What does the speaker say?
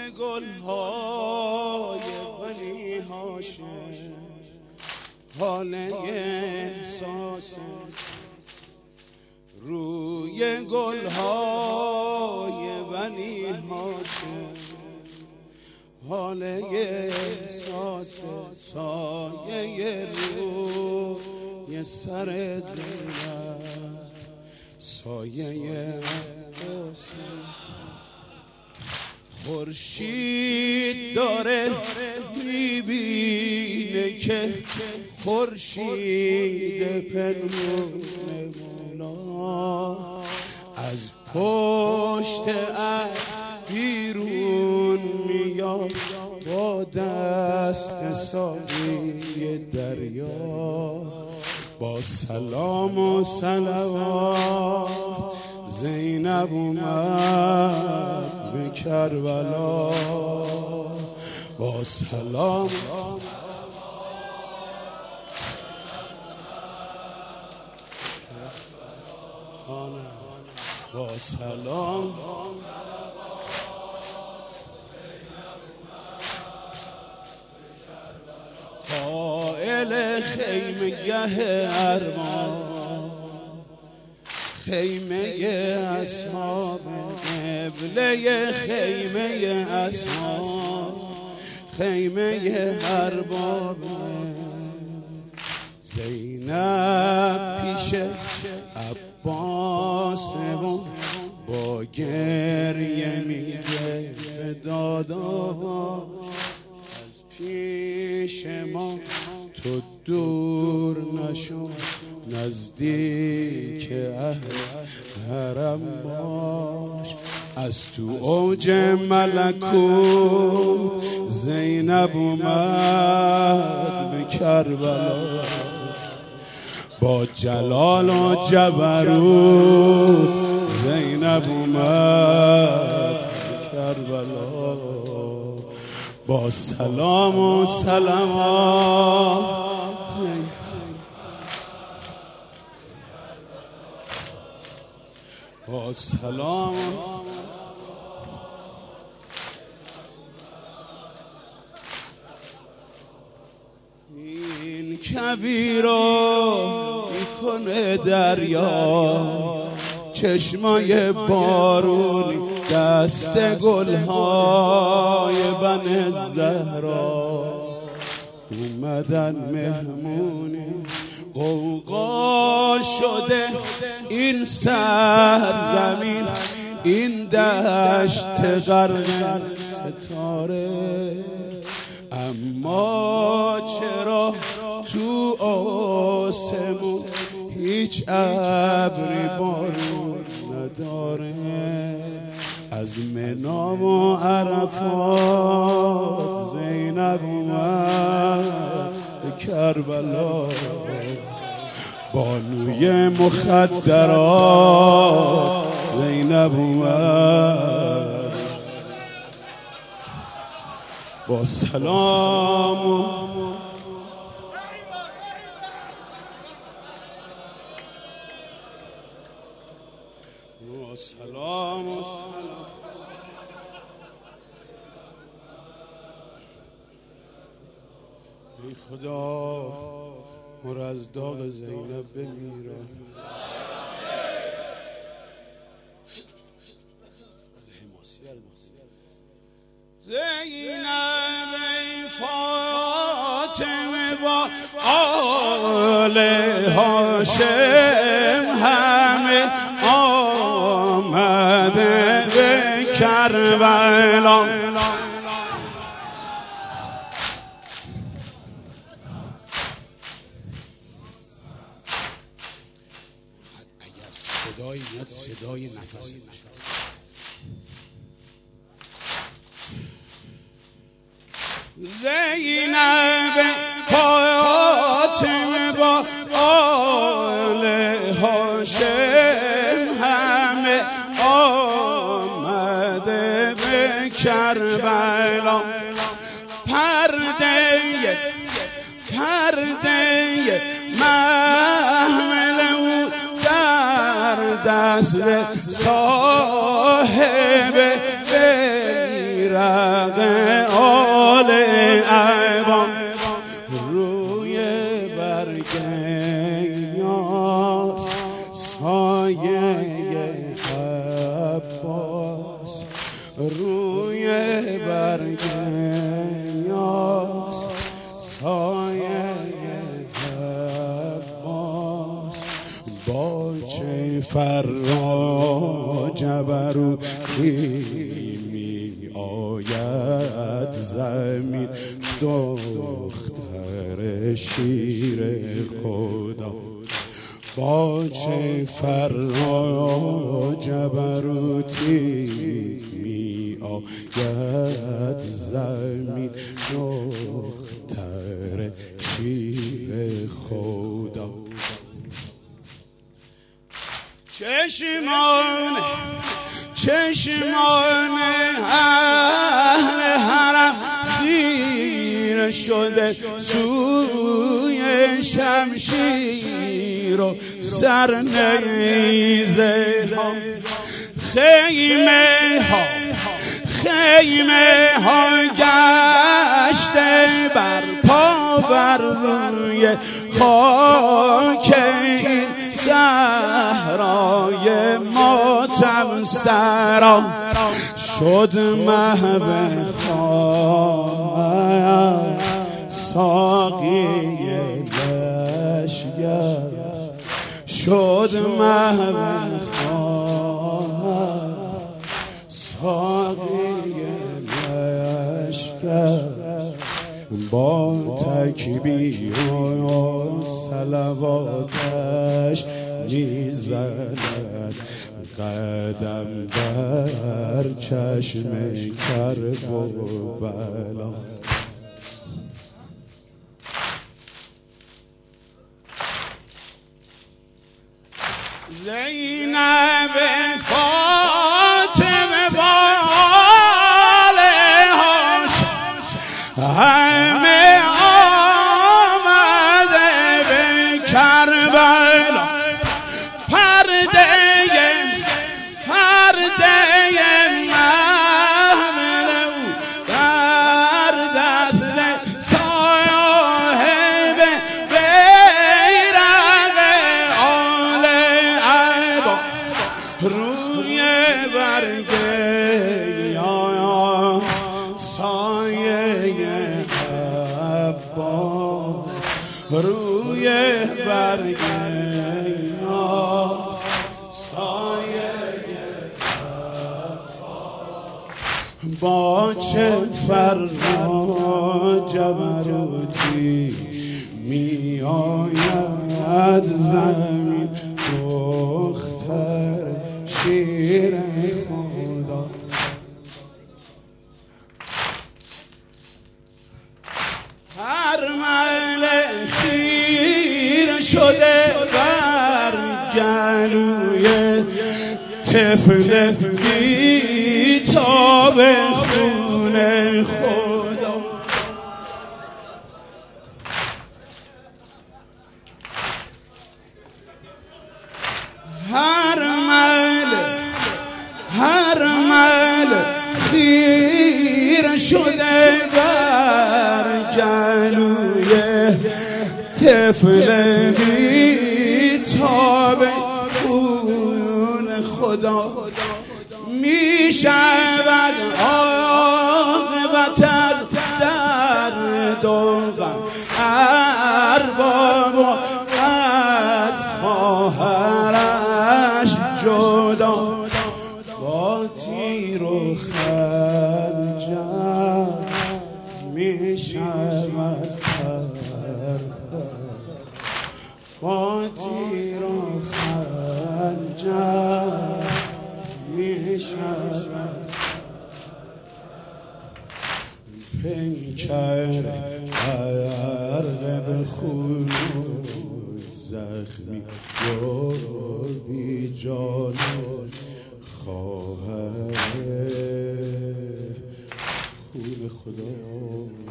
گل‌های بنی هاشم حال احساس روی گل‌های بنی هاشم حال احساس سایه روی سر زینب سایه خورشید داره میبینه که خورشید پنهون مولا از پشت بیرون میاد با دست ساقی دریا با سلام و صلوات زینب اومد به کربلا با سلام با سلام قائل خیمه ارمان خیمه اصحاب قبله خیمه اصحاب خیمه ارباب زینب پیش عباس با گریه میگه به دادا از پیش ما تو دور نشو نزدیک اهل حرم باش از تو اوج ملکوت زینب اومد به کربلا با جلال و جبروت زینب اومد به کربلا با سلام و سلامات با سلام این کویرو میکنه دریا چشمای بارونی دست گلهای بن زهرا اومدن مهمونی غوغا شده این سرزمین این دشت غرق ستاره اما چرا تو آسمون هیچ ابری بارون نداره از منا و عرفات زینب اومد به کربلا بانوی مخدرات زینب اومد با سلام و سلام و سلام ای خدا مر از داغ زینب بمیرم زینب ای فاطمه با آل هاشم همه آمده به کربلا اگر صدایی میاد صدای نفس زینب فاطمه با آل هاشم همه آمده به کربلا پرده محمل او در دست صاحب بیرق آل عبا روی برگ یاس سایه عباس روی برگ یاس سایه عباس با چه فرا جبروتی می آید زمین دختر شیر خدا با چه فرا جبروتی می آید زمین دختر شیر خدا چشمان اهل حرم خیره شده سوی شمشیر و سرنیزه ها خیمه ها گشته بر پا بر روی خاک این صحرای ماتم سرا شد محو خواهد ساقی لشگر شد محو خواهد ساقی لشگر با تکبیر و صلواتش میزند قدم در چشم کرب و بلا زینب فاطمه بالهاش همه آمده به کربلا پرده محمل او در دست صاحب بیرق آل عبا روی برگ یاس سایه عباس روی برگ یاس سایه عباس با چه فرا جبروتی می آید زمین دختر شیر خدا هر مل خیره شده بر گلوی طفل بیتاب خون خدا هر مل خیره شده بر گلوی طفل بیتاب خون خدا می شود عاقبت از درد و غم ارباب و از خواهرش جدا با تیر و خنجر می شود با تیر و خنجر می شود پیکر غرق به خون زخمی و بی جان خواهر خون خدا